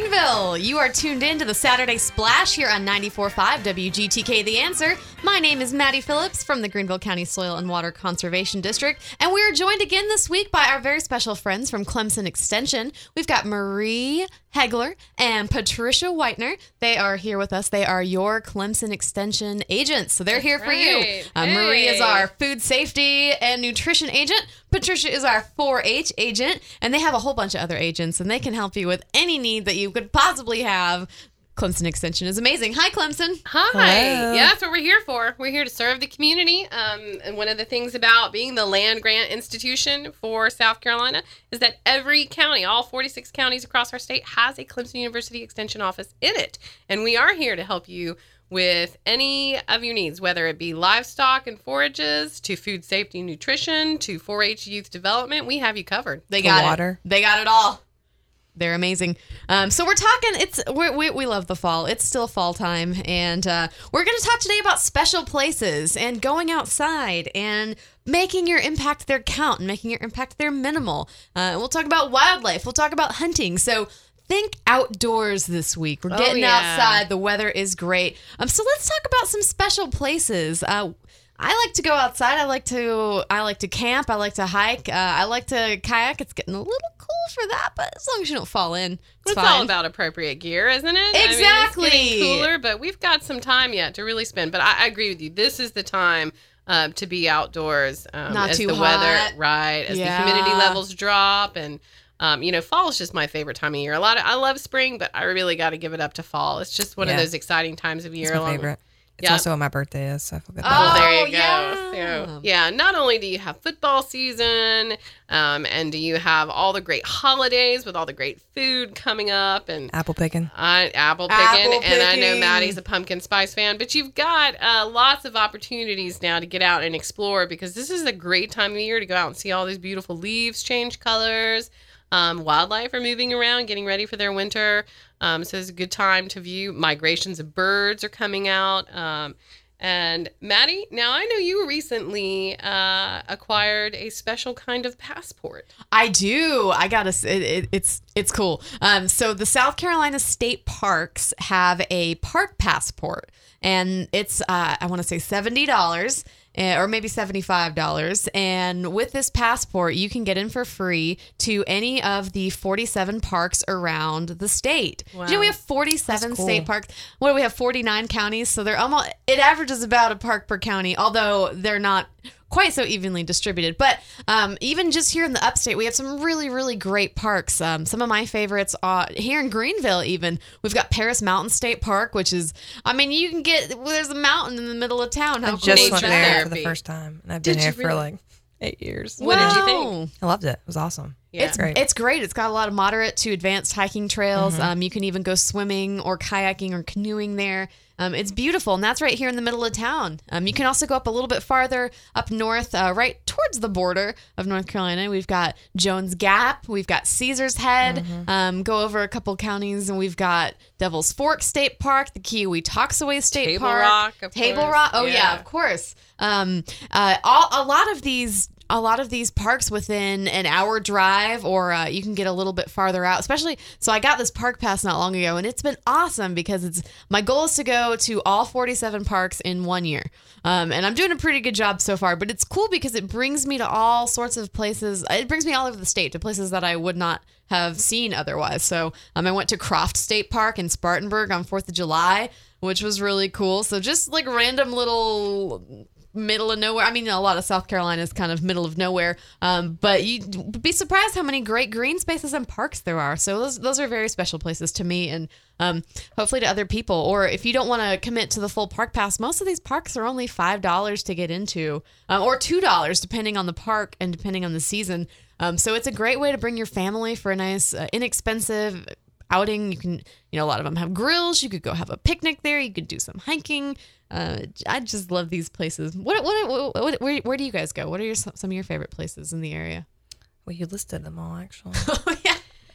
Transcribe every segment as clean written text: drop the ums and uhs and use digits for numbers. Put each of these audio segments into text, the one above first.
Greenville. You are tuned in to the Saturday Splash here on 94.5 WGTK The Answer. My name is Maddie Phillips from the Greenville County Soil and Water Conservation District, and we are joined again this week by our very special friends from Clemson Extension. We've got Marie Hegler and Patricia Whitener. They are here with us. They are your Clemson Extension agents, so they're here for you. Marie is our food safety and nutrition agent. Patricia is our 4-H agent, and they have a whole bunch of other agents, and they can help you with any need that you could possibly have. Clemson Extension is amazing. Hi, Clemson. Hi. Hello. Yeah, that's what we're here for. We're here to serve the community. And one of the things about being the land grant institution for South Carolina is that every county, all 46 counties across our state, has a Clemson University Extension office in it. And we are here to help you with any of your needs, whether it be livestock and forages, to food safety and nutrition, to 4-H youth development. We have you covered. They got water. it. They got it all. They're amazing. So we're talking, we love the fall. It's still fall time. And we're going to talk today about special places and going outside and making your impact there count and making your impact there minimal. We'll talk about wildlife. We'll talk about hunting. So think outdoors this week. We're getting outside. The weather is great. So let's talk about some special places. I like to go outside. I like to camp. I like to hike. I like to kayak. It's getting a little cool for that, but as long as you don't fall in, it's fine. All about appropriate gear, isn't it? Exactly. I mean, it's getting cooler, but we've got some time yet to really spend. But I agree with you. This is the time to be outdoors. Not as too the hot. Weather, right? As the humidity levels drop, and fall is just my favorite time of year. I love spring, but I really got to give it up to fall. It's just one of those exciting times of year. It's my favorite. It's also when my birthday is, so I feel good. Well, there you go. Yeah. So, not only do you have football season, and do you have all the great holidays with all the great food coming up, and Apple picking. Apple picking, and I know Maddie's a pumpkin spice fan, but you've got lots of opportunities now to get out and explore, because this is a great time of year to go out and see all these beautiful leaves change colors. Wildlife are moving around, getting ready for their winter. So it's a good time to view. Migrations of birds are coming out. And Maddie, now I know you recently acquired a special kind of passport. I do. I gotta say, it's cool. So the South Carolina State Parks have a park passport, and it's I want to say $70. Or maybe $75. And with this passport, you can get in for free to any of the 47 parks around the state. Wow. You know, we have 47 That's cool. state parks. What do we have? 49 counties. So it averages about a park per county, although they're not quite so evenly distributed. But even just here in the upstate, we have some really, really great parks. Some of my favorites are here in Greenville even. We've got Paris Mountain State Park, which is, you can there's a mountain in the middle of town. How I cool just is went that? there for the first time, and I've been here for like 8 years. What did you Wow. think? I loved it. It was awesome. Yeah. It's great. It's great. It's got a lot of moderate to advanced hiking trails. You can even go swimming or kayaking or canoeing there. It's beautiful, and that's right here in the middle of town. You can also go up a little bit farther up north, right towards the border of North Carolina. We've got Jones Gap. We've got Caesar's Head. Go over a couple counties, and we've got Devil's Fork State Park, the Kiowee-Toxaway State Table Park. Rock, of Table course. Rock. Oh, Yeah. yeah, of course. A lot of these parks within an hour drive, or you can get a little bit farther out, especially. So I got this park pass not long ago, and it's been awesome because my goal is to go to all 47 parks in 1 year. And I'm doing a pretty good job so far, but it's cool because it brings me to all sorts of places. It brings me all over the state to places that I would not have seen otherwise. So I went to Croft State Park in Spartanburg on 4th of July, which was really cool. So just like random little middle of nowhere. A lot of South Carolina is kind of middle of nowhere, but you'd be surprised how many great green spaces and parks there are. So those are very special places to me, and hopefully to other people. Or if you don't want to commit to the full park pass, most of these parks are only $5 to get into, or $2 depending on the park and depending on the season. So it's a great way to bring your family for a nice, inexpensive outing. You can, a lot of them have grills. You could go have a picnic there. You could do some hiking. I just love these places. Where do you guys go? What are some of your favorite places in the area? Well, you listed them all, actually. Oh, yeah.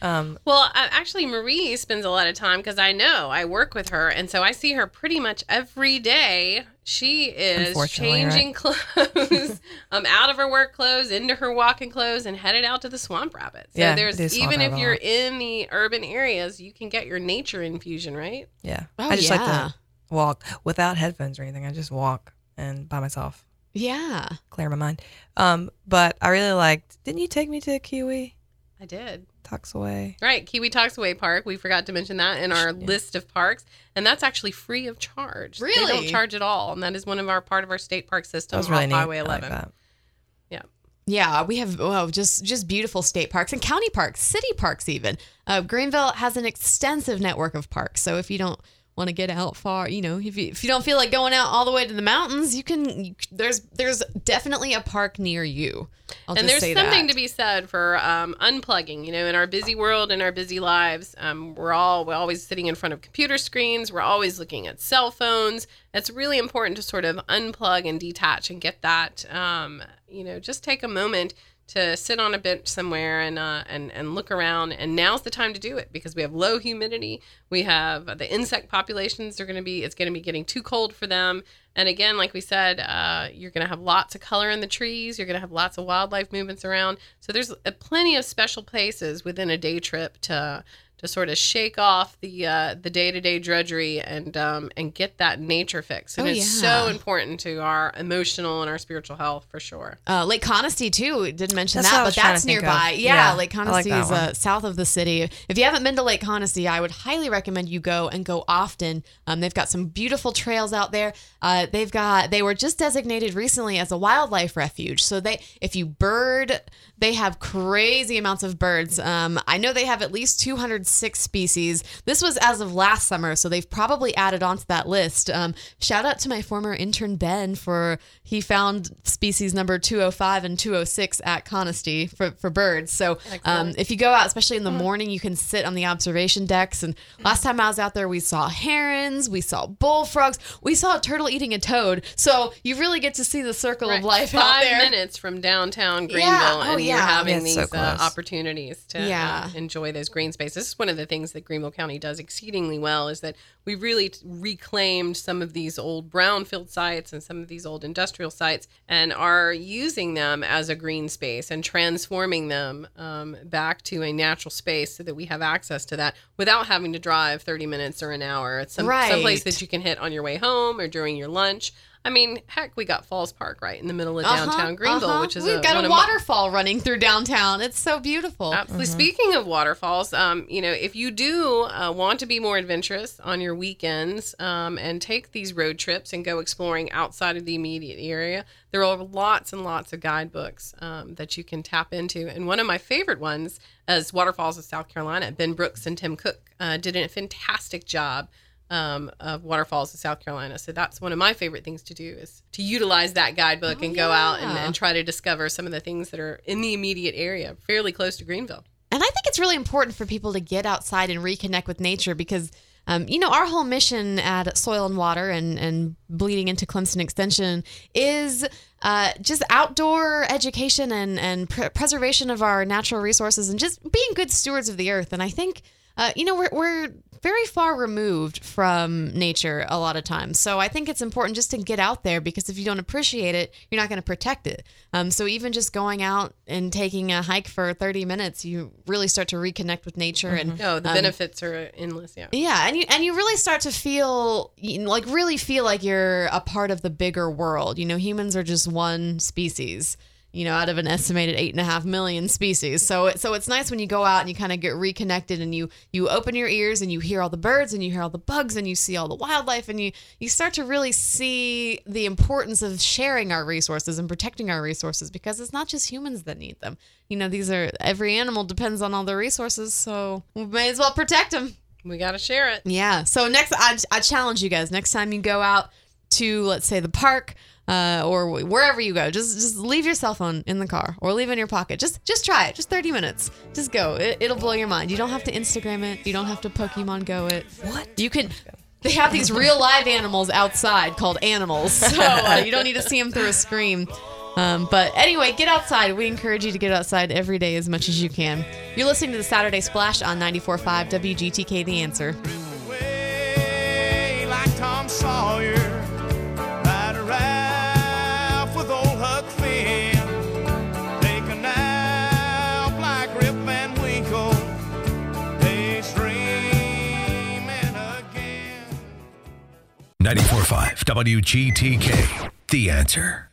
Actually, Marie spends a lot of time because I work with her, and so I see her pretty much every day. She is changing clothes out of her work clothes into her walking clothes and headed out to the swamp rabbit. So even if you're in the urban areas, you can get your nature infusion, right? Yeah. I just like to walk without headphones or anything. I just walk and by myself. Yeah. Clear my mind. But I really liked, didn't you take me to Kiwi? I did. Toxaway. Right, Kiwi Toxaway Park. We forgot to mention that in our list of parks, and that's actually free of charge. Really? They don't charge at all, and that is part of our state park system off Highway 11. Like yeah. Yeah, we have just beautiful state parks and county parks, city parks even. Greenville has an extensive network of parks, so if you don't want to get out far, if you don't feel like going out all the way to the mountains, there's definitely a park near you. There's something to be said for unplugging. In our busy world and our busy lives, we're always sitting in front of computer screens. We're always looking at cell phones. It's really important to sort of unplug and detach and get that. Just take a moment to sit on a bench somewhere and look around. And now's the time to do it because we have low humidity. We have the insect populations it's going to be getting too cold for them. And again, like we said, you're going to have lots of color in the trees. You're going to have lots of wildlife movements around. So there's plenty of special places within a day trip to sort of shake off the day-to-day drudgery and get that nature fix. And it's so important to our emotional and our spiritual health for sure. Lake Conisty too, didn't mention that, but that's nearby. Yeah, Lake Conisty is south of the city. If you haven't been to Lake Conisty, I would highly recommend you go and go often. They've got some beautiful trails out there. They were just designated recently as a wildlife refuge. So if you bird, they have crazy amounts of birds. I know they have at least 206 species. This was as of last summer, so they've probably added onto that list. Shout out to my former intern Ben he found species number 205 and 206 at Conisty for birds. So if you go out, especially in the morning, you can sit on the observation decks. And last time I was out there, we saw herons, we saw bullfrogs, we saw a turtle eating a toad. So you really get to see the circle of life out there. 5 minutes from downtown Greenville, you're having these opportunities to enjoy those green spaces. This is one of the things that Greenville County does exceedingly well is that we really reclaimed some of these old brownfield sites and some of these old industrial sites and are using them as a green space and transforming them back to a natural space so that we have access to that without having to drive 30 minutes or an hour. It's some place that you can hit on your way home or during your lunch. I mean, heck, we got Falls Park right in the middle of downtown Greenville, which is we've got a waterfall running through downtown. It's so beautiful. Absolutely. Speaking of waterfalls, if you do want to be more adventurous on your weekends and take these road trips and go exploring outside of the immediate area, there are lots and lots of guidebooks that you can tap into. And one of my favorite ones is Waterfalls of South Carolina. Ben Brooks and Tim Cook did a fantastic job of Waterfalls of South Carolina. So that's one of my favorite things to do is to utilize that guidebook and go out and try to discover some of the things that are in the immediate area, fairly close to Greenville. And I think it's really important for people to get outside and reconnect with nature because, our whole mission at Soil and Water and bleeding into Clemson Extension is just outdoor education and preservation of our natural resources and just being good stewards of the earth. And I think, we're very far removed from nature a lot of times. So I think it's important just to get out there because if you don't appreciate it, you're not going to protect it. So even just going out and taking a hike for 30 minutes, you really start to reconnect with nature. And the benefits are endless. Yeah. And you really start to feel like you're a part of the bigger world. Humans are just one species. Out of an estimated 8.5 million species. So it's nice when you go out and you kind of get reconnected and you open your ears and you hear all the birds and you hear all the bugs and you see all the wildlife and you start to really see the importance of sharing our resources and protecting our resources because it's not just humans that need them. Every animal depends on all the resources, so we may as well protect them. We got to share it. Yeah. So next, I challenge you guys, next time you go out to, let's say, the park, or wherever you go, just leave your cell phone in the car or leave it in your pocket. Just try it. Just 30 minutes. Just go. It'll blow your mind. You don't have to Instagram it. You don't have to Pokemon Go it. What? You can. They have these real live animals outside called animals, so you don't need to see them through a screen. But anyway, get outside. We encourage you to get outside every day as much as you can. You're listening to the Saturday Splash on 94.5 WGTK The Answer. Like Tom Sawyer, ride a raft with old Huck Finn, take a nap like Rip Van Winkle, daydreaming again. 94.5 WGTK The Answer.